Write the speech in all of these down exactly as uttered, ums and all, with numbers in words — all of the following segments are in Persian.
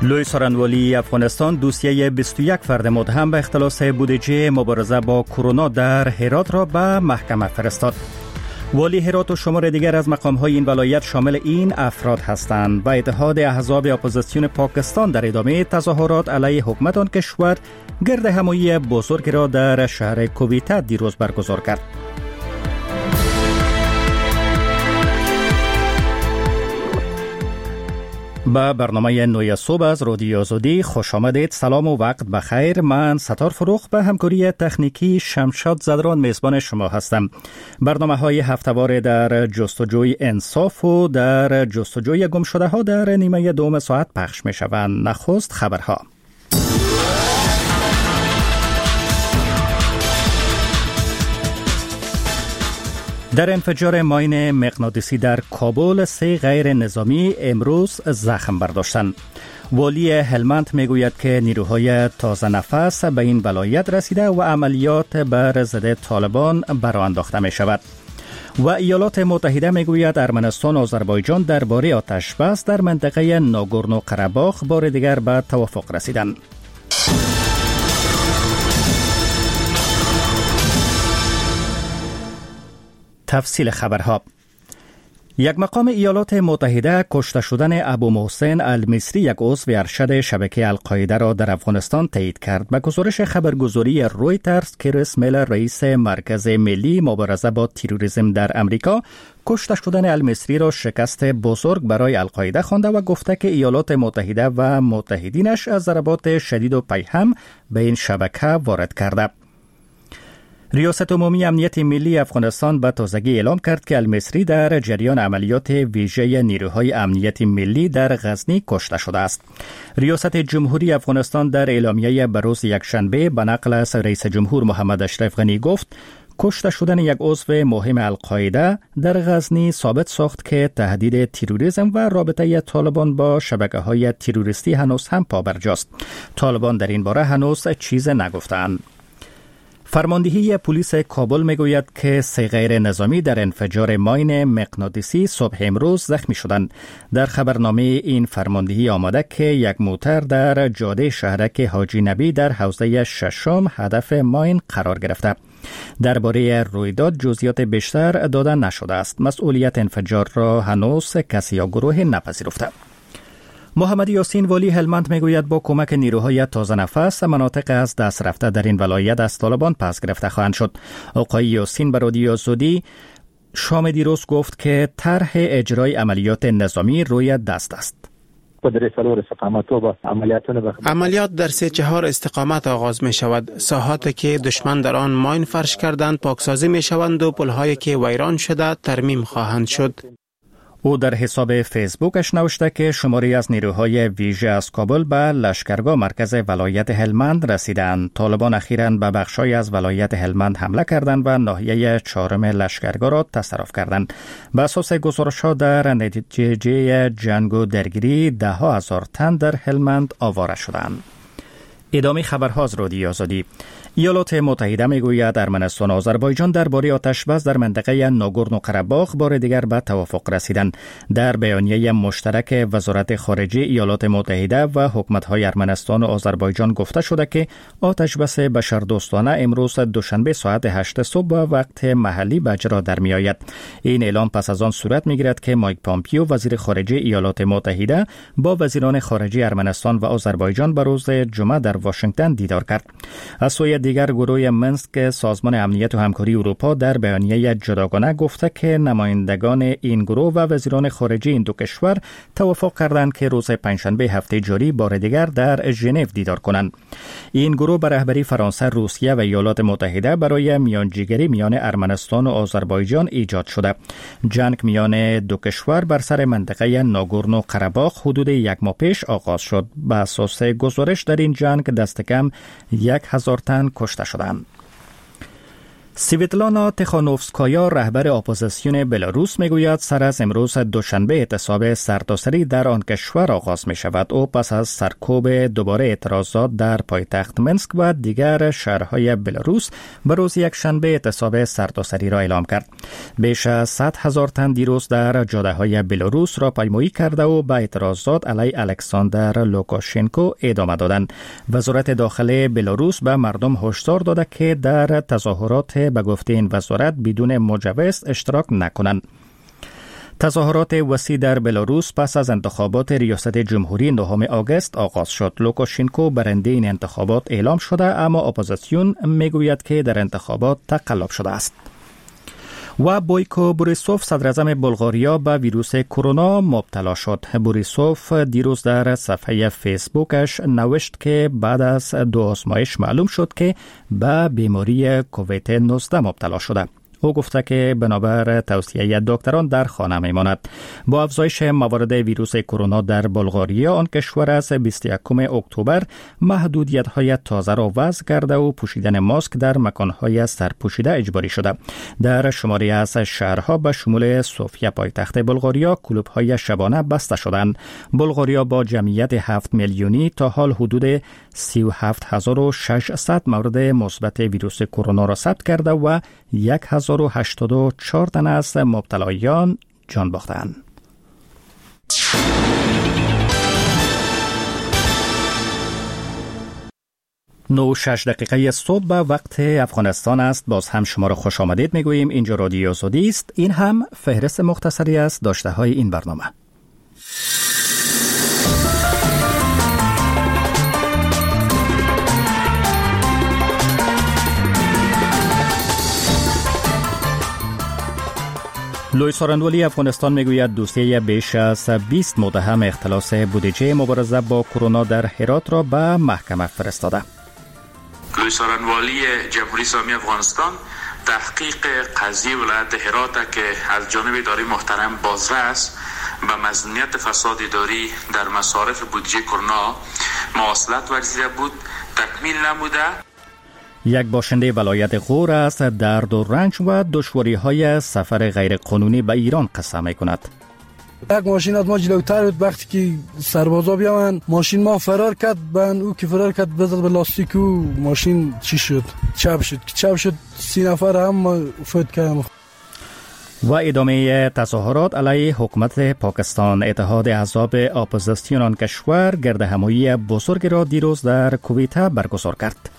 لوی سارنوالی افغانستان دوسیه بیست و یک فرد متهم به اختلاس بودجه مبارزه با کرونا در هرات را به محکمه فرستاد. والی هرات و شمار دیگر از مقام‌های این ولایت شامل این افراد هستند. و اتحاد احزاب اپوزیسیون پاکستان در ادامه تظاهرات علیه حکومت آن کشور گرد همایی بزرگ را در شهر کویته دیروز برگزار کرد. با برنامه نوی صبح از رادیو آزادی خوش آمدید. سلام و وقت بخیر. من ستار فروخ به همکاری تکنیکی شمشاد زدران میزبان شما هستم. برنامه های هفته‌وار در جستجوی انصاف و در جستجوی گم شده ها در نیمه دوم ساعت پخش می شوند. نخست خبرها. در انفجار ماین مغناطیسی در کابل سه غیر نظامی امروز زخم برداشتند. والی هلمند میگوید که نیروهای تازه نفس به این ولایت رسیده و عملیات بر ضد طالبان برآ انداخته می شود. و ایالات متحده میگوید ارمنستان و آذربایجان درباره آتش بس در منطقه ناگورنو قره‌باخ بار دیگر به توافق رسیدند. تفصیل خبرها. یک مقام ایالات متحده کشته شدن ابو محسن المصری یک عضو ارشد شبکه القاعده را در افغانستان تایید کرد. به گزارش خبرگزاری رویترز، کریس میلر رئیس مرکز ملی مبارزه با تروریسم در امریکا کشته شدن المصری را شکست بزرگ برای القاعده خوانده و گفته که ایالات متحده و متحدینش از ضربات شدید و پیهم به این شبکه وارد کرده. ریاست عمومی امنیت ملی افغانستان به تازگی اعلام کرد که المصری در جریان عملیات ویژه نیروهای امنیت ملی در غزنی کشته شده است. ریاست جمهوری افغانستان در اعلامیه به روز یکشنبه به نقل از رئیس جمهور محمد اشرف غنی گفت کشته شدن یک عضو مهم القاعده در غزنی ثابت ساخت که تهدید تروریسم و رابطه طالبان با شبکه‌های تروریستی هنوز هم پابرجاست. طالبان در این باره هنوز چیز نگفتند. فرماندهی پلیس کابل میگوید که سه غیر نظامی در انفجار ماین مغناطیسی صبح امروز زخمی شدند. در خبرنامه این فرماندهی آمده که یک موتر در جاده شهرک حاجی نبی در حوزه ششم هدف ماین قرار گرفته. درباره رویداد جزئیات بیشتر داده نشده است. مسئولیت انفجار را هنوز کسی یا گروه نپذیرفته. محمد یاسین والی هلمند میگوید با کمک نیروهای تازه نفس مناطق از دست رفته در این ولایت از طالبان پس گرفته خواهند شد. آقای یاسین به رادیو آزادی شام دیروز گفت که طرح اجرای عملیات نظامی روی دست است. عملیات در سه چهار استقامت آغاز می شود. ساحاتی که دشمن در آن ماین فرش کردند پاکسازی می شوند و پلهایی که ویران شده ترمیم خواهند شد. او در حساب فیسبوکش نوشته که شماری از نیروهای ویژه از کابل به لشکرگاه مرکز ولایت هلمند رسیدند. طالبان اخیراً به بخشای از ولایت هلمند حمله کردند و ناحیه چهارم لشکرگاه را تصرف کردند. به اساس گزارش‌ها در نتیجه جنگ و درگیری ده ها هزار تن در هلمند آواره شدند. ادامه خبرها از رادیو آزادی. ایالات متحده میگوید ارمنستان و آذربایجان درباره آتش بس در منطقه ناگورنو قره‌باخ بار دیگر به توافق رسیدند. در بیانیه مشترک وزارت خارجه ایالات متحده و حکومت‌های ارمنستان و آذربایجان گفته شده که آتش بس بشردوستانه امروز دوشنبه ساعت هشت صبح به وقت محلی به اجرا در میآید. این اعلام پس از آن صورت میگیرد که مایک پامپیو وزیر خارجه ایالات متحده با وزیران خارجه ارمنستان و آذربایجان به روز جمعه در واشنگتن دیدار کرد. از سوی دیگر گروه منسک سازمان امنیت و همکاری اروپا در بیانیه جداگانه گفته که نمایندگان این گروه و وزیران خارجه این دو کشور توافق کردند که روز پنجشنبه هفته جاری بار دیگر در ژنو دیدار کنند. این گروه به رهبری فرانسه، روسیه و ایالات متحده برای میانجیگری میان ارمنستان و آذربایجان ایجاد شده. جنگ میان دو کشور بر سر منطقه ناگورنو قره‌باخ حدود یک ماه پیش آغاز شد. به اساس گزارش در این جنگ دست کم یک هزار تن کشته شدند. سویتلانا تخانوفسکایا رهبر اپوزیسیون بلاروس میگوید سر از امروز دوشنبه اعتصاب سرتاسری در آن کشور آغاز می شود. او پس از سرکوب دوباره اعتراضات در پایتخت منسک و دیگر شهرهای بلاروس به روز یک شنبه اعتصاب سرتاسری را اعلام کرد. بیش از صد هزار تن دیروز در جاده های بلاروس را پیمایی کرده و به اعتراضات علیه الکساندر لوکاشنکو ادامه دادند. وزارت داخلی بلاروس به مردم هشدار داده که در تظاهرات به گفته این وزارت بدون مجوز اشتراک نکنند. تظاهرات وسیع در بلاروس پس از انتخابات ریاست جمهوری نهم آگوست آغاز شد. لوکاشنکو برنده این انتخابات اعلام شده، اما اپوزیسیون میگوید که در انتخابات تقلب شده است. و بویکو بوریسوف صدراعظم بلغاریا به ویروس کرونا مبتلا شد. بوریسوف دیروز در صفحه فیسبوکش نوشت که بعد از دو آزمایش معلوم شد که به بیماری کووید نوزده مبتلا شده. او گفته که بنابر توصیه دکتران در خانه میماند. با افزایش موارد ویروس کرونا در بلغاریا، آن کشور از بیست و یکم اکتبر محدودیت‌های تازه را وضع کرده و پوشیدن ماسک در مکان‌های سرپوشیده اجباری شده. در شماری از شهرها به شمول سوفیا پایتخت بلغاریا کلوب‌های شبانه بسته شدند. بلغاریا با جمعیت هفت میلیونی تا حال حدود سی و هفت هزار و ششصد مورد مثبت ویروس کرونا را ثبت کرده و صد و هشتاد و چهار تن از مبتلایان جان باختند. نو شش دقیقه صبح به وقت افغانستان است. باز هم شما را خوش آمدید میگوییم. اینجا رادیو آزادی است. این هم فهرست مختصری از داشته های این برنامه. لوی سارندوالی افغانستان میگوید دوسیه بیش از بیست متهم اختلاس بودجه مبارزه با کرونا در هرات را به محکمه فرستاده. لوی سارندوالی جمهوری اسلامی افغانستان تحقیق قضیه ولایت هرات که از جانب اداره محترم بازرس به مظنونیت فساد اداری در مصارف بودجه کرونا مواصلت ورزیده بود تکمیل نموده. یک باشنده ولایت غور است درد و رنج و دشواری های سفر غیر قانونی به ایران قصه می کند. یک ماشین از ما جلوتر بود، وقتی که سربازا بیامن ماشین ما فرار کرد، بن او که فرار کرد بزد به لاستیک و ماشین چی شد؟ چپ شد. چپ شد سی نفر هم فوت کردن. و ادامه تظاهرات علیه حکومت پاکستان. اتحاد احزاب اپوزیسیون آن کشور گردهمایی بزرگ را دیروز در کویته برگزار کرد.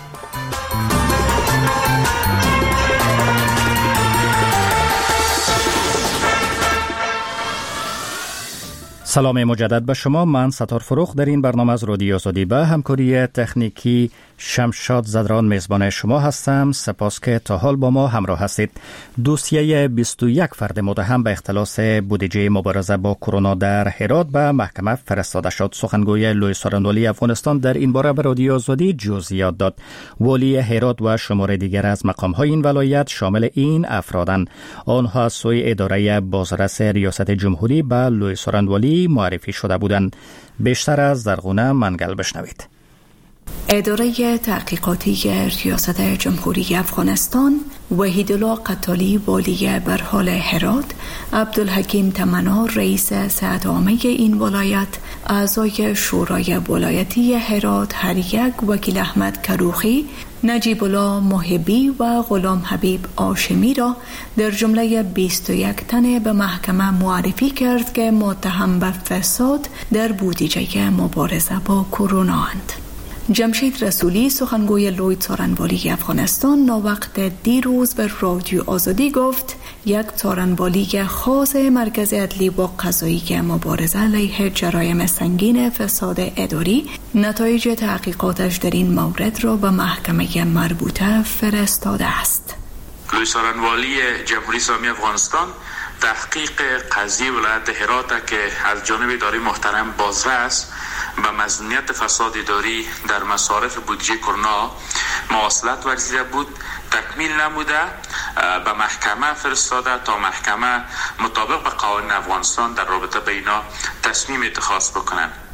سلام مجدد به شما. من ستار فروخ در این برنامه از رادیو آزادی به همکاری تکنیکی شمشاد زدران میزبان شما هستم. سپاس که تا حال با ما همراه هستید. دوسیه بیست و یک فرد متهم به اختلاس بودجه مبارزه با کرونا در هرات به محکمه فرستاده شد. سخنگوی لوی سارندوالی افغانستان در این باره به رادیو آزادی جزئیات داد. والی هرات و شمار دیگر از مقام‌های این ولایت شامل این افرادند. آنها از سوی اداره بازرس ریاست جمهوری به لوی سارندوالی معرفی شده بودند. بیشتر از زرغونه منگل بشنوید. اداره تحقیقاتی ریاست جمهوری افغانستان، وحیدالله قتالی والی برحال هرات، عبدالحکیم تمنا رئیس سعد عامه این ولایت، اعضای شورای ولایتی هرات هر یک، وکیل احمد کروخی، نجیب الله محبی و غلام حبیب آشمی را در جمله بیست و یک تن به محکمه معرفی کرد که متهم به فساد در بودجه مبارزه با کرونا اند. جمشید رسولی سخنگوی لوی سارندوالی افغانستان ناوقت دیروز به رادیو آزادی گفت یک سارندوالی خاص مرکز عدلی و قضایی مبارزه علیه جرایم سنگین فساد اداری نتایج تحقیقاتش در این مورد را به محکمه مربوطه فرستاده است. لوی سارندوالی جمهوری اسلامی افغانستان تحقیق قضیه ولایت هرات که از جانب اداره محترم بازرس به مظنونیت فساد اداری در مصارف بودجه کرونا مواصلت ورزیده بود تکمیل نموده به محکمه فرستاده تا محکمه مطابق به قوانین افغانستان در رابطه به اینا تصمیم اتخاذ بکنند.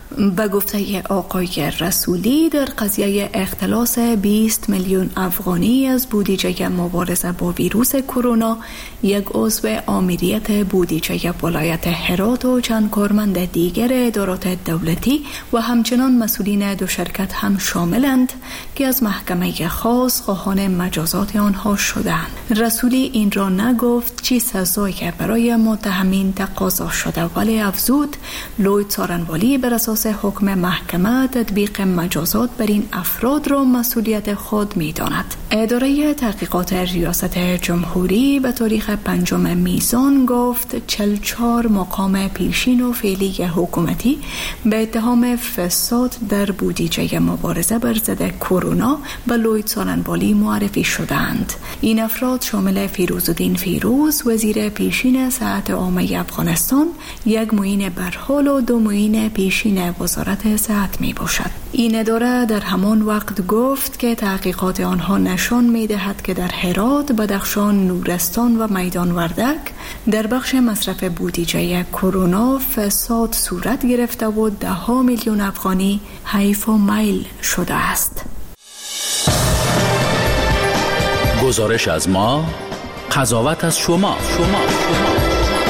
به گفته آقای رسولی در قضیه اختلاس بیست میلیون افغانی از بودجه مبارزه با ویروس کرونا، یک عضو آمریت بودجه ولایت هرات و چند کارمند دیگر ادارات دولتی و همچنان مسئولین دو شرکت هم شاملند که از محکمه خاص خواهان مجازات آنها شدند. رسولی این را نگفت چی سزایی که برای متهمین تقاضا شده، ولی افزود لوید سارنوالی بر اساس حکم محکمه تطبیق مجازات بر این افراد را مسئولیت خود می داند. اداره تحقیقات ریاست جمهوری به تاریخ پنجم میزان گفت چهل و چهار مقام پیشین و فعلی حکومتی به اتهام فساد در بودجه مبارزه بر ضد کرونا به لوید سارنوالی معرفی شدند. این افراد شامل فیروزالدین فیروز وزیر پیشین صحت عامه افغانستان، یک معین برحال و دو معین پیشین وزارت صحت می باشد. این اداره در همان وقت گفت که تحقیقات آنها نشان می دهد که در هرات، بدخشان، نورستان و میدان وردک در بخش مصرف بودجه کرونا فساد صورت گرفته و ده ها میلیون افغانی حیف و میل شده است. گزارش از ما، قضاوت از شما. شما. شما.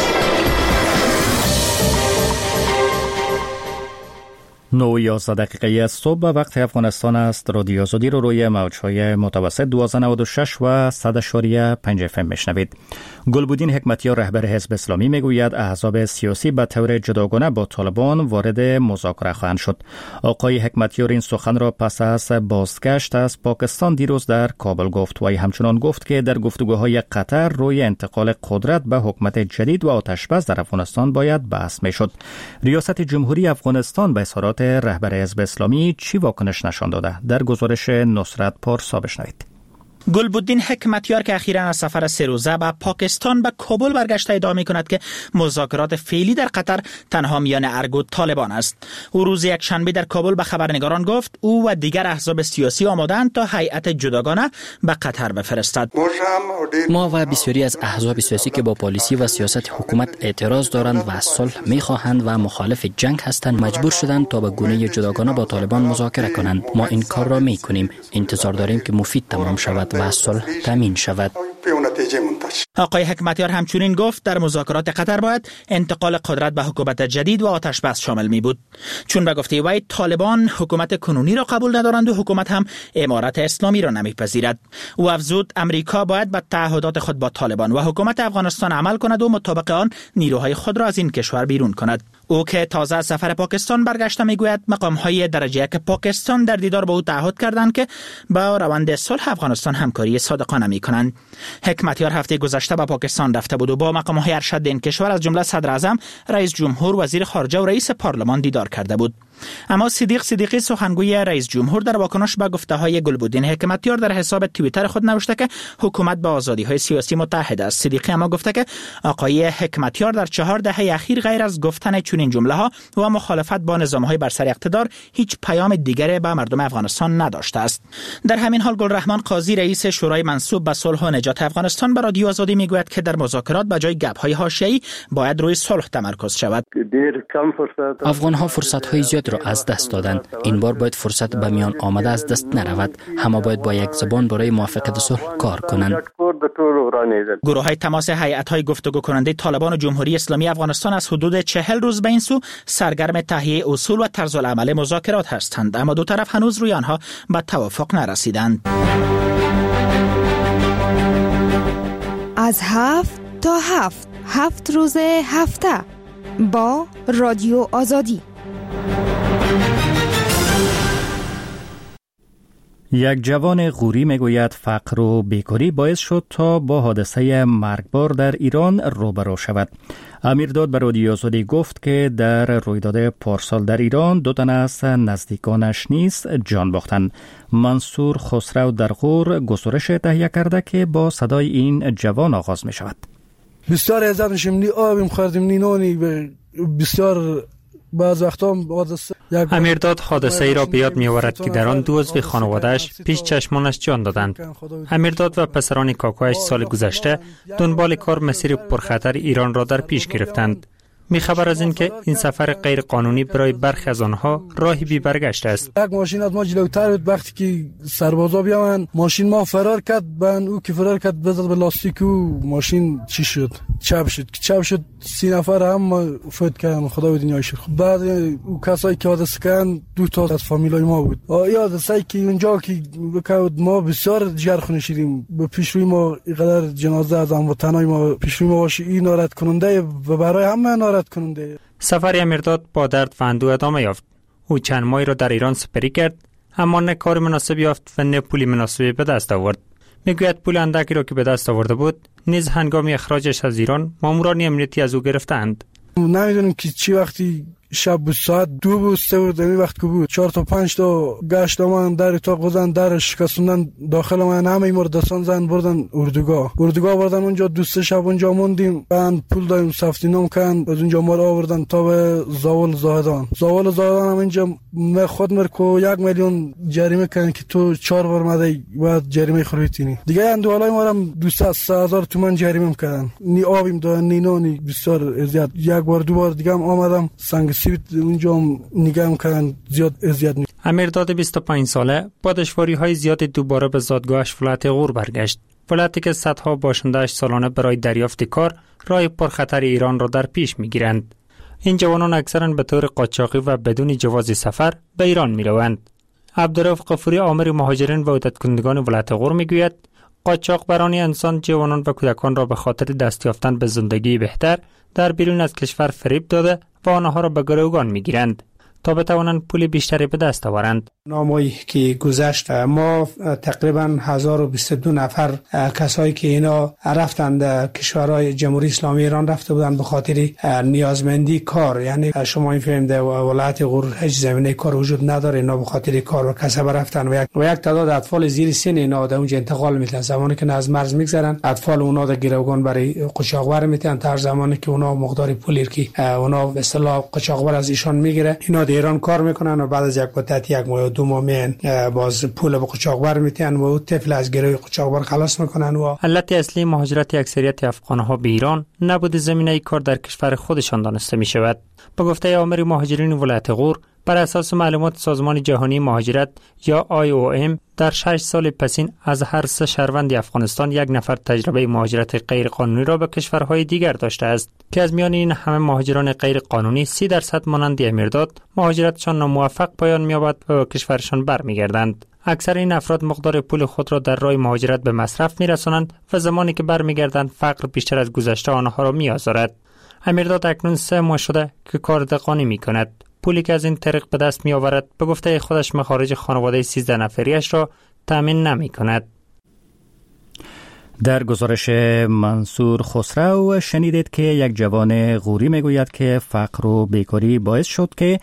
نو و یازده دقیقه صبح وقت افغانستان است. رادیو آزادی رو روی موج‌های متوسط دویست و نود و شش و صد و پنج اف ام میشنوید. گلبودین حکمتیار رهبر حزب اسلامی میگوید احزاب سیاسی به طور جداگانه با طالبان وارد مذاکره خواهند شد. آقای حکمتیار این سخن را پس از بازگشت از پاکستان دیروز در کابل گفت و همچنان گفت که در گفتگوهای قطر روی انتقال قدرت به حکومت جدید و آتشبس در افغانستان باید بحث میشد. ریاست جمهوری افغانستان به اظهارات رهبر حزب اسلامی چی واکنش نشان داده؟ در گزارش نصرت پارسا بشنوید. گلبودین حکمتیار که اخیراً از سفر سه روزه به پاکستان به کابل برگشته ادعا می‌کند که مذاکرات فعلی در قطر تنها میان ارگ و طالبان است. او روز یک شنبه در کابل به خبرنگاران گفت او و دیگر احزاب سیاسی آماده‌اند تا هیئت جداگانه به قطر بفرستد. ما و بسیاری از احزاب سیاسی که با پالیسی و سیاست حکومت اعتراض دارند و صلح می‌خواهند و مخالف جنگ هستند مجبور شدند تا به گونه جداگانه با طالبان مذاکره کنند. ما این کار را می‌کنیم. انتظار داریم که مفید تمام شود و صلح تامین شود. آقای حکمتیار همچنین گفت در مذاکرات قطر باید انتقال قدرت به حکومت جدید و آتشبس شامل می بود، چون به گفته وی طالبان حکومت کنونی را قبول ندارند و حکومت هم امارت اسلامی را نمیپذیرد. او افزود امریکا باید به تعهدات خود با طالبان و حکومت افغانستان عمل کند و مطابق آن نیروهای خود را از این کشور بیرون کند. او که تازه از سفر پاکستان برگشته میگوید مقام‌های درجه یک پاکستان در دیدار با او تعهد کردند که با روند صلح افغانستان همکاری صادقانه می‌کنند. حکمتیار هفته گذشته به پاکستان رفته بود و با مقام‌های ارشد این کشور از جمله صدر اعظم، رئیس جمهور، وزیر خارجه و رئیس پارلمان دیدار کرده بود. اما صدیق صدیقی سخنگوی رئیس جمهور در واکنش به گفته‌های گلبودین حکمتیار در حساب توییتر خود نوشته که حکومت با آزادی‌های سیاسی متحد است. صدیقی اما گفته که آقای حکمتیار در چهار دهه اخیر غیر از گفتن چنین جمله‌ها و مخالفت با نظام‌های بر سر اقتدار هیچ پیام دیگری به مردم افغانستان نداشته است. در همین حال گلرحمان قاضی رئیس شورای منصوب به صلح و نجات افغانستان به رادیو آزادی میگوید که در مذاکرات به جای گپ‌های حاشیه‌ای باید روی صلح تمرکز شود. افغان‌ها فرصت‌های زیاد را از دست دادند. این بار باید فرصت به میان آمده از دست نرود. همه باید با یک زبان برای موافقت صلح کار کنند. گروه‌های تماس هیئت‌های گفتگو کننده طالبان و جمهوری اسلامی افغانستان از حدود چهل روز به این سو سرگرم تهیه اصول و طرز العمل مذاکرات هستند، اما دو طرف هنوز روی آنها به توافق نرسیدند. از هفت تا هفت هفت روز هفته با رادیو آزادی. یک جوان غوری میگوید فقر و بیکاری باعث شد تا با حادثه مرگبار در ایران روبرو شود. امیرداد به رادیو آزادی گفت که در رویداد پارسال در ایران دو تن از نزدیکانش نیز جان باختند. منصور خسرو در غور گزارش تهیه کرده که با صدای این جوان آغاز می شود. بسیار عزت میشیم، نی آبیم خوردیم نی نانی، بسیار بعض وقتا امیرداد حادثه ای را به یاد می‌آورد که در آن دو عضو خانواده‌اش پیش چشمانش جان دادند. امیرداد و پسران کاکایش سال گذشته دنبال کار مسیر پرخطر ایران را در پیش گرفتند. میخبر از این که این سفر غیر قانونی برای برخی از آنها راهی بی برگشت است. یک ماشین از ما جلوتر بود، وقتی که سربازا بیان ماشین ما فرار کرد، بن او که فرار کرد بزد به لاستیک و ماشین چی شد؟ چپ شد. چپ شد سی نفر هم فوت کردن، خدا به دنیای شد. بعد او کسایی که حادثه کردن دو تا از فامیلای ما بود. یادسایی که اونجا که بکود ما بسیار جرخونه شدیم، به پیش روی ما اینقدر جنازه از هموطنای ما پیش روی ما باشه، این ناراحت کننده و برای همه ناراحت کننده. سفر امیرداد با درد و اندوه ادامه یافت. او چند ماهی را در ایران سپری کرد، اما نه کار مناسب یافت و نه پولی مناسبی به دست آورد. میگوید پول اندکی را که به دست آورده بود نیز هنگام اخراجش از ایران ماموران امنیتی از او گرفتند. نمیدونم که چی وقتی شب بود، ساعت دو بود سه بود، این وقت که بود چهار تا پنج تا گشت آمدن در اتاق گذن، در شکستوندن داخل من، همه این مردستان زن بردن اردوگاه اردوگاه بردن اونجا. دو سه شب اونجا موندیم، بعد پول دادیم سفتی نام کردن، از اونجا ما رو آوردن تا به زاول زاهدان. زاول زاهدان هم اینجا من خود مرکو یک میلیون جریمه کردن که تو چهار بار مده بعد جریمه خریدینی دیگه. اندوالای ما هم دویست هزار تومان جریمه کردن، نی آبیم دادن نی نونی، بسیار زیاد. یک بار دو بار دیگه هم آمدم سنگ سیبت اونجا نگاه کردن، زیاد اذیت. امیرداد بیست و پنج ساله با دشواری‌های زیاد دوباره به زادگاهش ولایت غور برگشت. ولایتی که صدها باشنده‌اش سالانه برای دریافت کار راه پرخطر ایران را در پیش می‌گیرند. این جوانان اکثرا به طور قاچاقی و بدون جواز سفر به ایران می‌روند. عبدالرؤف غفوری آمر مهاجرین و عودت کنندگان ولایت غور می‌گوید قاچاق برانی انسان جوانان و کودکان را به خاطر دست یافتن به زندگی بهتر در بیرون از کشور فریب داده و آنها را به گروگان می‌گیرند تا بتوانند پول بیشتری به دست آورند. نامه‌ای که گذشت ما تقریبا هزار و بیست و دو نفر کسایی که اینا رفتند کشورهای جمهوری اسلامی ایران رفته بودند به خاطر نیازمندی کار، یعنی شما این فهمید ولایت غور هیچ زمینه کار وجود نداره، اینا به خاطر کار و کسب رفتن و یک و یک تعداد اطفال زیر سن اینا در اونجا انتقال میدن. زمانی که از مرز میگذرن اطفال اونا در گروگان برای قاچاقبر میتن، تا زمانی که اونا مقدار پولی که اونا به اصطلاح قاچاقبر از ایشان میگیره، اینا در ایران کار میکنن و بعد از یک مدت یک ماه دو ماه میان باز پول به قاچاقبر میتن و اون طفل از گروه قاچاقبر خلاص میکنن. و علت اصلی مهاجرت اکثریت افغانها به ایران نبود زمینه کار در کشور خودشان دانسته می شود. به گفته آمر مهاجرین ولایت غور، بر اساس معلومات سازمان جهانی مهاجرت یا آی او ام در شش سال پسین از هر سه شهروند افغانستان یک نفر تجربه مهاجرت غیر قانونی را به کشورهای دیگر داشته است که از میان این همه مهاجران غیر قانونی سی درصد مانند امیرداد مهاجرتشان ناموفق پایان می‌یابد و به کشورشان برمیگردند. اکثر این افراد مقدار پول خود را در راه مهاجرت به مصرف می‌رسانند و زمانی که برمیگردند فقر بیشتر از گذشته آنها را می‌آزارد. امیرداد اکنون سه ماه شده که کار دهقانی می‌کند. پولی که از این طریق به دست می آورد به گفته خودش مخارج خانواده سیزده نفریش را تامین نمی کند. در گزارش منصور خسرو شنیدید که یک جوان غوری می گوید که فقر و بیکاری باعث شد که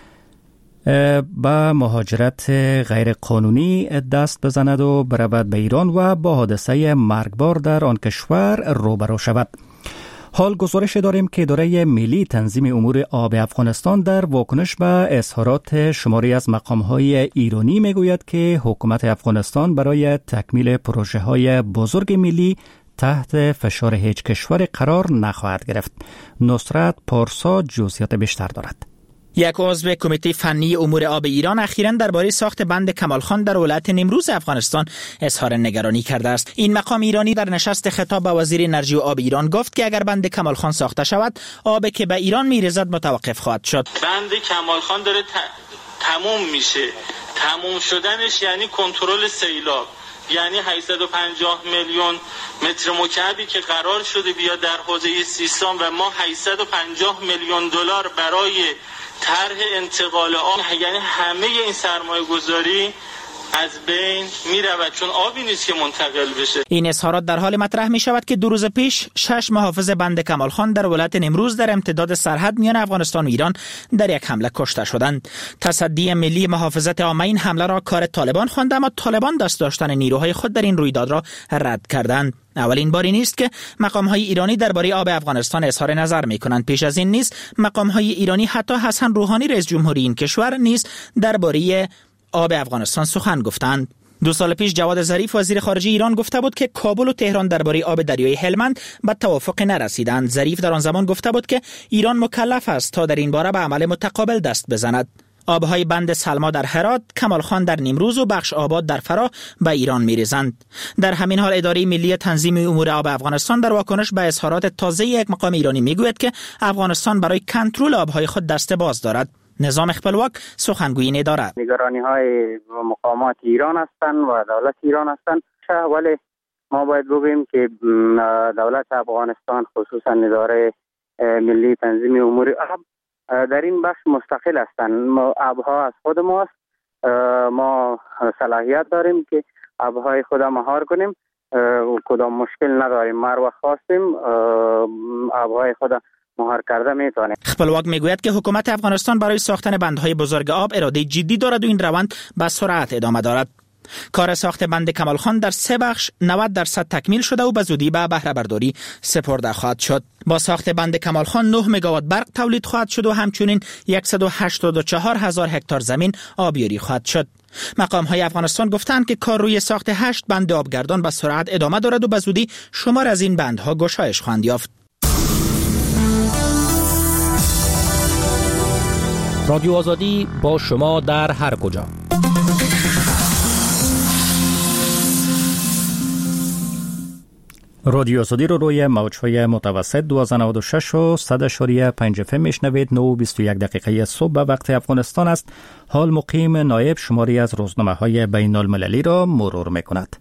با مهاجرت غیر قانونی دست بزند و برود به ایران و با حادثه مرگبار در آن کشور روبرو شود. حال گزارش داریم که اداره ملی تنظیم امور آب افغانستان در واکنش به اظهارات شماری از مقام‌های ایرانی میگوید که حکومت افغانستان برای تکمیل پروژه‌های بزرگ ملی تحت فشار هیچ کشور قرار نخواهد گرفت. نصرت پارسا جزئیات بیشتر دارد. یک عضو کمیته فنی امور آب ایران اخیراً درباره ساخت بند کمالخان در ولایت نیمروز افغانستان اظهار نگرانی کرده است. این مقام ایرانی در نشست خطاب به وزیر انرژی و آب ایران گفت که اگر بند کمالخان ساخته شود، آبی که به ایران میرسد متوقف خواهد شد. بند کمالخان داره ت... تموم میشه. تموم شدنش یعنی کنترل سیلاب، یعنی هشتصد و پنجاه میلیون متر مکعبی که قرار شده بیا در حوزه سیستان و ما هشتصد و پنجاه میلیون دلار برای طرح انتقال آب، یعنی همه این سرمایه گذاری از بین می رود، چون آبی نیست که منتقل بشه. این اظهارات در حال مطرح می شود که دو روز پیش شش محافظ بند کمالخان در ولایت نیمروز در امتداد سرحد میان افغانستان و ایران در یک حمله کشته شدند. تصدی ملی محافظت عامه این حمله را کار طالبان خواند، اما طالبان دست داشتن نیروهای خود در این رویداد را رد کردند. اولین باری نیست که مقام‌های ایرانی درباره آب افغانستان اظهار نظر می‌کنند. پیش از این نیز مقام‌های ایرانی حتی حسن روحانی رئیس جمهوری این کشور نیز درباره آب افغانستان سخن گفتند. دو سال پیش جواد ظریف وزیر خارجه ایران گفته بود که کابل و تهران درباره آب دریای هلمند به توافق نرسیدند. ظریف در آن زمان گفته بود که ایران مکلف است تا در این باره به عمل متقابل دست بزند. آبهای بند سلما در هرات، کمالخان در نیمروز و بخش آباد در فرا به ایران می‌ریزند. در همین حال اداره ملی تنظیم امور آب افغانستان در واکنش به اظهارات تازه یک مقام ایرانی میگوید که افغانستان برای کنترل آبهای خود دست باز دارد. نظام خپلواک سخنگویی ندارد. نگرانی‌های مقامات ایران هستند و دولت ایران هستند، ولی ما باید بگوییم که دولت افغانستان خصوصا اداره ملی تنظیم امور آب در این بخش مستقل هستند. آبها از خود ماست، ما صلاحیت داریم که آبهای خود مهار کنیم، کدام مشکل نداریم. ما رو خواستیم آبهای خود مهار کرده میتونه. خپلواک میگوید که حکومت افغانستان برای ساختن بندهای بزرگ آب اراده جدی دارد و این روند به سرعت ادامه دارد. کار ساخت بند کمالخان در سه بخش نود درصد تکمیل شده و به زودی به بهره برداری سپرده خواهد شد. با ساخت بند کمالخان نه مگاوات برق تولید خواهد شد و همچنین صد و هشتاد و چهار هزار هکتار زمین آبیاری خواهد شد. مقام های افغانستان گفتند که کار روی ساخت هشت بند آبگردان به سرعت ادامه دارد و به زودی شمار از این بندها گشایش خواهند یافت. رادیو آزادی با شما در هر کجا. رادیو آزادی رو روی موج‌های متوسط دویست و نود و شش و صد اشاری پنج اف ام میشنوید. نه و بیست و یک دقیقه صبح به وقت افغانستان است. حال مقیم نایب شماری از روزنامه‌های بین المللی را مرور می‌کند.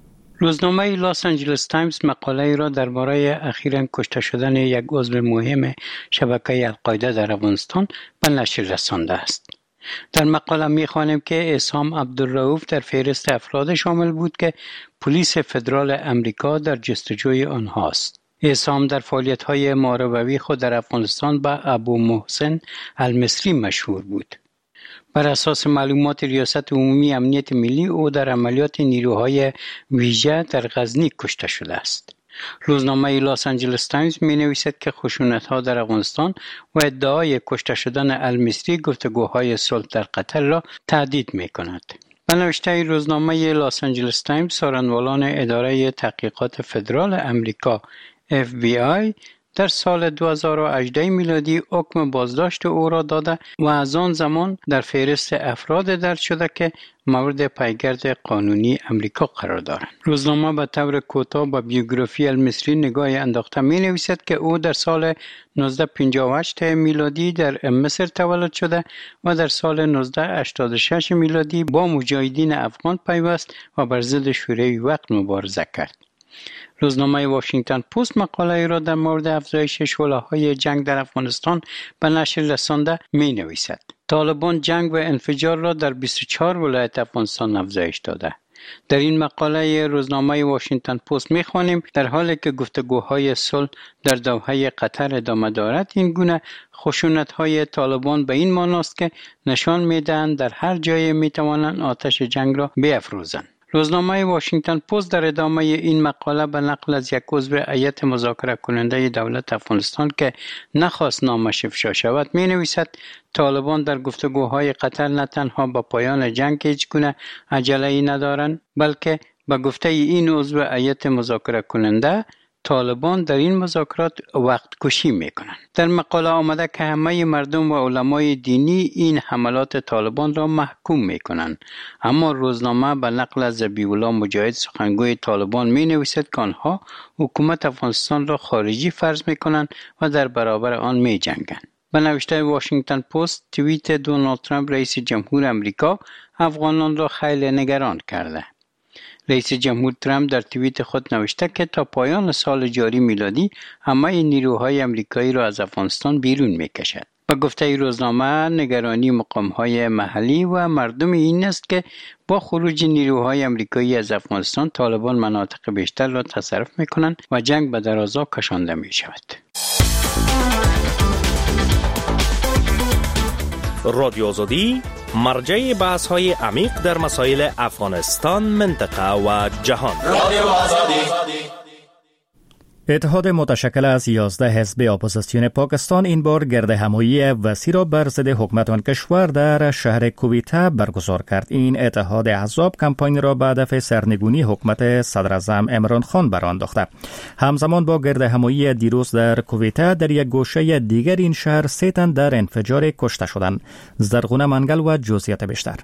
روزنامه لاس آنجلس تایمز مقاله را درباره اخیراً کشته شدن یک عضو مهم شبکه القاعده در افغانستان به نشر رسانده است. در مقاله می‌خوانیم که عصام عبدالرؤوف در فهرست افراد شامل بود که پلیس فدرال امریکا در جستجوی آنهاست. عصام در فعالیت‌های ماروایی خود در افغانستان به ابو محسن المصری مشهور بود. بر اساس معلومات ریاست عمومی امنیت ملی او در عملیات نیروهای ویژه در غزنی کشته شده است. روزنامه لاس آنجلس تایمز می نویسد که خشونت‌ها در افغانستان و ادعای کشته شدن المصری گفتگوهای صلح در قطر را تهدید می کند. به نوشته روزنامه لاس آنجلس تایمز، سارنوالان اداره تحقیقات فدرال امریکا اف بی آی در سال دو هزار و هجده میلادی حکم بازداشت او را داده و از آن زمان در فهرست افراد درج شده که مورد پیگرد قانونی امریکا قرار دارند. روزنامه به طور کوتاه به بیوگرافی المصری نگاه انداخته می نویسد که او در سال نوزده پنجاه و هشت میلادی در مصر تولد شده و در سال نوزده هشتاد و شش میلادی با مجاهدین افغان پیوست و بر ضد شوروی وقت مبارزه کرد. روزنامه واشنگتن پست مقاله را در مورد افزایش شعله‌های جنگ در افغانستان به نشر رسانده می نویسد. طالبان جنگ و انفجار را در بیست و چهار ولایت افغانستان افزایش داده. در این مقاله روزنامه واشنگتن پست می خوانیم در حالی که گفتگوهای صلح در دوحه قطر ادامه دارد، این گونه خشونت‌های طالبان به این معناست که نشان می‌دهند در هر جای می‌توانند آتش جنگ را بیفروزند. روزنامه واشنگتن پست در ادامه این مقاله به نقل از یک عضو هیئت مذاکره کننده دولت افغانستان که نخواست نامش افشا شود می نویسد طالبان در گفتگوهای قطر نه تنها با پایان جنگ هیچ گونه عجله‌ای ندارند، بلکه به گفته این عضو هیئت مذاکره کننده طالبان در این مذاکرات وقت کشی میکنند. در مقاله آمده که همه مردم و علمای دینی این حملات طالبان را محکوم میکنند، اما روزنامه به نقل از ذبیح الله مجاهد سخنگوی طالبان می نویسد که آنها حکومت افغانستان را خارجی فرض میکنند و در برابر آن می جنگند. به نوشته واشنگتن پست، توییت دونالد ترامپ رئیس جمهور امریکا افغانان را خیلی نگران کرده. رئیس جمهور ترامپ در توییت خود نوشته که تا پایان سال جاری میلادی همه نیروهای امریکایی را از افغانستان بیرون میکشد. با گفته روزنامه، نگرانی مقام‌های محلی و مردم این است که با خروج نیروهای امریکایی از افغانستان طالبان مناطق بیشتر را تصرف میکنند و جنگ به درازا کشانده میشود. رادیو آزادی مرجع بحث های عمیق در مسائل افغانستان، منطقه و جهان. رادیو آزادی. اتحاد متشکل از یازده حزب اپوزیسیون پاکستان این بار گردهمایی وسیع را بر ضد حکومت آن کشور در شهر کویته برگزار کرد. این اتحاد احزاب کمپاین را به هدف سرنگونی حکومت صدراعظم عمران خان برانداخته. همزمان با گردهمایی دیروز در کویته در یک گوشه دیگر این شهر سه تن در انفجار کشته شدند. زرغونه منگل و جزئیات بیشتر.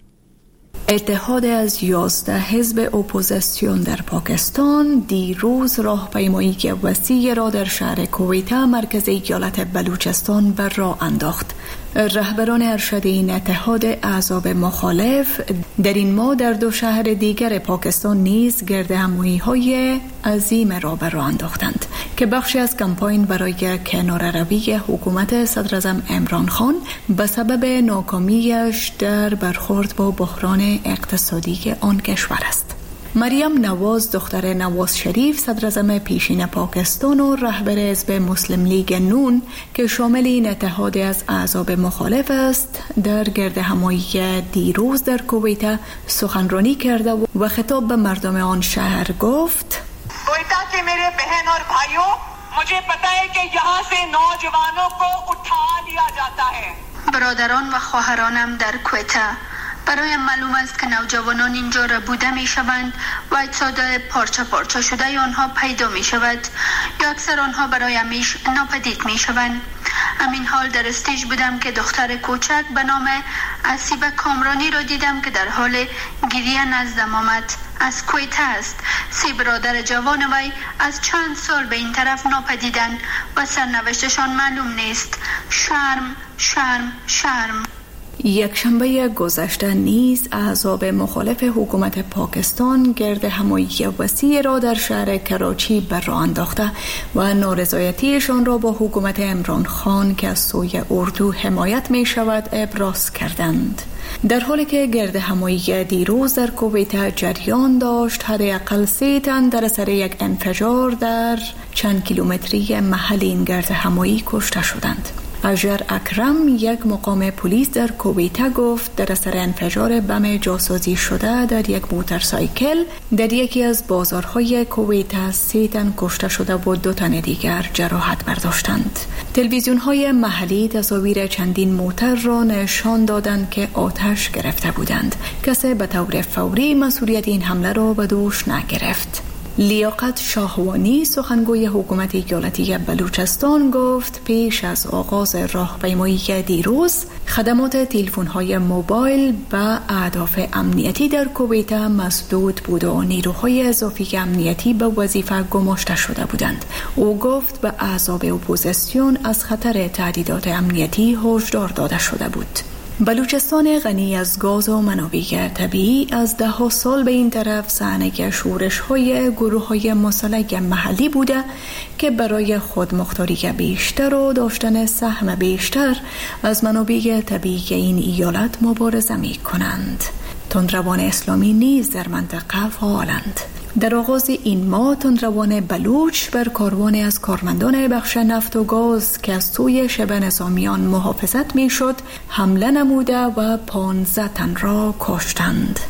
اتحاد از یازده حزب اپوزیسیون در پاکستان دیروز راهپیمایی وسیع را در شهر کویته مرکز ایالت بلوچستان بر راه انداخت. رهبران ارشد این اتحاد احزاب مخالف در این ماه در دو شهر دیگر پاکستان نیز گردهمایی‌های عظیم را بر راه انداختند که بخشی از کمپاین برای کناره‌روی حکومت صدراعظم عمران خان به سبب ناکامیش در برخورد با بحران اقتصادی آن کشور است. مریم نواز دختر نواز شریف صدراعظم پیشین پاکستان و رهبر حزب مسلم لیگ نون که شامل این اتحاد از احزاب مخالف است در گردهمایی دیروز در کویته سخنرانی کرده و خطاب به مردم آن شهر گفت: کویته के मेरे बहन और भाइयों मुझे पता है कि यहाँ से नौजवानों को उठा लिया जाता है. برادران و خواهرانم در کویته، برایم معلوم است که نوجوانان اینجا را بوده می شوند و اجساد پارچه پارچه شده آنها پیدا می شود یا اکثر آنها برای همیشه ناپدید می شوند. همین حال در استیج بودم که دختر کوچک به نام اسیب کامرانی را دیدم که در حال گریه نزدم آمد. از کویته است. سی برادر جوان وی از چند سال به این طرف ناپدیدند و سرنوشتشان معلوم نیست. شرم، شرم، شرم. یک شنبه گذشته نیز احزاب مخالف حکومت پاکستان گردهمایی وسیع را در شهر کراچی بر راه انداخته و نارضایتیشان را با حکومت عمران خان که از سوی اردو حمایت می شود ابراز کردند. در حالی که گردهمایی دیروز در کویته جریان داشت، حداقل سه تن در اثر یک انفجار در چند کیلومتری محل این گردهمایی کشته شدند. اجر اکرم یک مقام پلیس در کویته گفت در اثر انفجار بم جاسازی شده در یک موتورسایکل در یکی از بازارهای کویته سه تن کشته شده و دو تن دیگر جراحت برداشتند. تلویزیون‌های محلی تصاویر چندین موتور را نشان دادند که آتش گرفته بودند. کسی به طور فوری مسئولیت این حمله را به دوش نگرفت. لیاقت شاهوانی سخنگوی حکومت ایالتی بلوچستان گفت پیش از آغاز راهپیمایی دیروز خدمات تلفن‌های موبایل به اهداف امنیتی در کویته مسدود بود و نیروهای اضافی امنیتی به وظیفه گماشته شده بودند. او گفت به احزاب اپوزیسیون از خطر تهدیدات امنیتی هشدار داده شده بود. بلوچستان غنی از گاز و منابع طبیعی از ده ها سال به این طرف صحنه شورش‌های گروه‌های مسلح محلی بوده که برای خودمختاری بیشتر و داشتن سهم بیشتر از منابع طبیعی این ایالت مبارزه می‌کنند. تندروان اسلامی نیز در منطقه فعالند. در آغاز این ماه تندروان بلوچ بر کاروانی از کارمندان بخش نفت و گاز که از سوی شبه نظامیان محافظت می شد حمله نموده و پانزده تن را کشتند.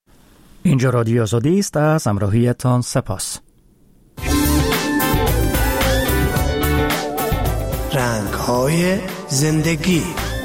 اینجا رادیو آزادی است. از همراهیتان سپاس. رنگ‌های زندگی.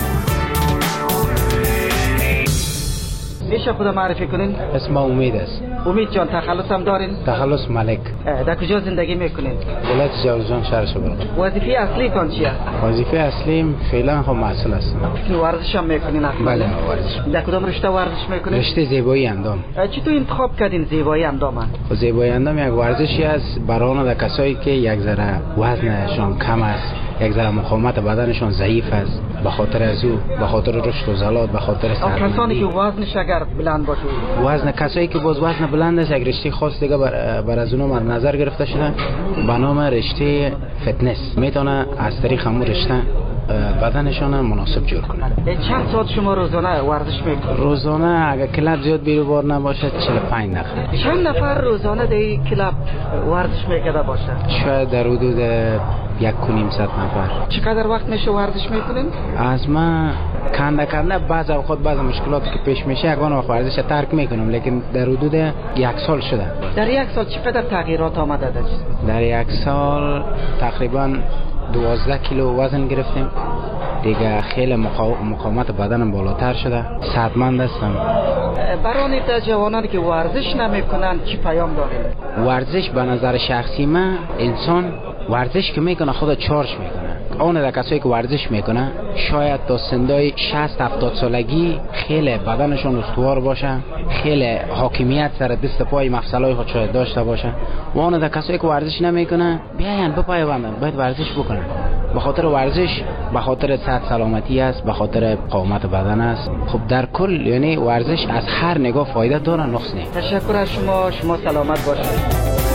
میشه خدا معرفی کنین؟ اسم امید است. امید جان تخلص هم دارین؟ تخلص ملک. در کجا زندگی میکنین؟ ولایت جوزجان شهر شبرغ. وظیفه اصلی تان چیه؟ وظیفه اصلیم فعلا خب مسئول هستم. ورزش هم میکنین اصلا؟ بله ورزش. در کدام رشته ورزش میکنین؟ رشته زیبایی اندام. چطور انتخاب کردین زیبایی اندام؟ زیبایی اندام یک ورزشی است برای اون کسایی که یک ذره وزنشان کم است، یک ذره مقاومت بدنشان ضعیف است، به خاطر از او، به خاطر رشد و زلات، به خاطر سرمندی. کسانی که وزنش اگر بلند باشه، وزن کسایی که باز وزن بلند است، یک رشته خاص دیگه بر, بر از اونها مد نظر گرفته شده به نام رشته فتنس. میتونه از طریق همون رشته بدنشان مناسب جور کنن. چند ساعت شما روزانه ورزش میکنید؟ روزانه اگر کلاب زیاد بیروبار نباشه چهل و پنج دقیقه. چند نفر روزانه در کلاب ورزش میکرده باشه؟ شاید در حدود یک کنیم صد نفر. چقدر وقت میشه ورزش میکنین؟ از ما کنده کنده بعض اوقات بعض مشکلاتی که پیش میشه یگان وقت ورزش ترک میکنم، لیکن در حدود یک سال شده. در یک سال چقدر تغییرات آمده در جسم؟ در یک سال تقریبا دوازده کیلو وزن گرفتیم دیگه، خیلی مقاومت بدنم بالاتر شده، صحتمند هستم. برای تا جوانانی که ورزش نمیکنن چی پیام دارید؟ ورزش به نظر شخصی من انسان ورزش که میکنه خود چارج میکنه. اون در کسایی که ورزش میکنه شاید تا سندای شصت هفتاد سالگی خیلی بدنشون استوار باشه، خیلی حاکمیت سر دست پای مفصلای خود شاید داشته باشه. و اون در کسایی که ورزش نمیکنه بیاین بپیوندن، باید ورزش بکنن. به خاطر ورزش به خاطر صحت سلامتی است، به خاطر قامت بدن است. خب در کل یعنی ورزش از هر نگاه فایده داره، نقص نیست. تشکر از شما، شما سلامت باشید.